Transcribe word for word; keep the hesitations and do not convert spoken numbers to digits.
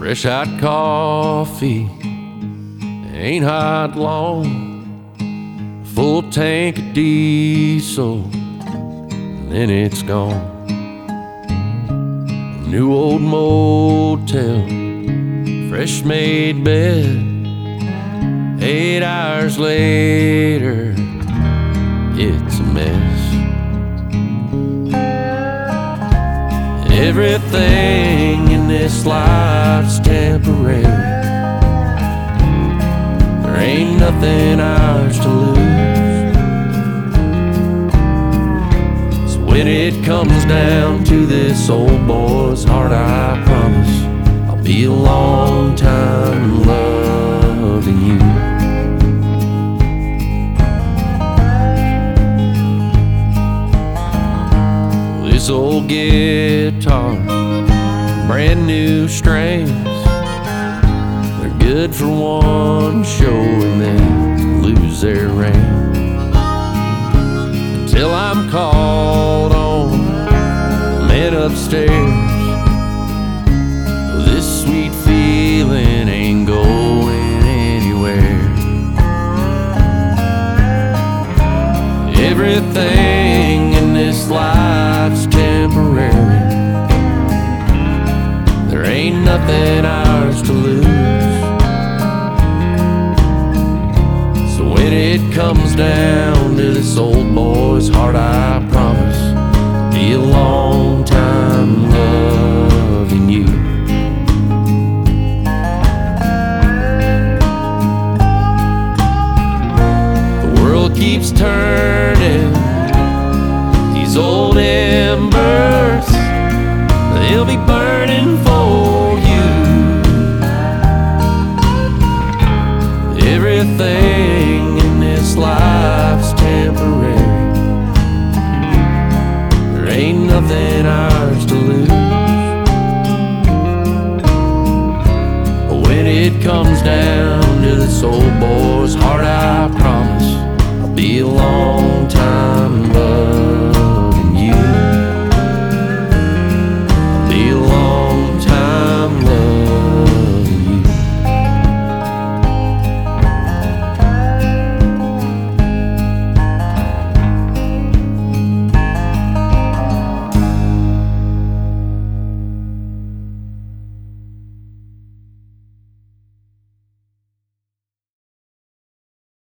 Fresh hot coffee ain't hot long. Full tank of diesel, and then it's gone. New old motel, fresh made bed. Eight hours later, it's a mess. Everything in this life's temporary. There ain't nothing ours to lose. So when it comes down to this old boy's heart, I promise I'll be a long time loving you. This old guitar, brand new strings, they're good for one show and then lose their ring. Until I'm called on, man upstairs, this sweet feeling ain't going anywhere. Everything in this life's temporary. There ain't nothing ours to lose. So when it comes down to this old boy's heart, I promise I'll be a long time loving you. The world keeps turning, these old embers, they'll be burning for you. Everything in this life's temporary. There ain't nothing ours to lose. But when it comes down to this old boy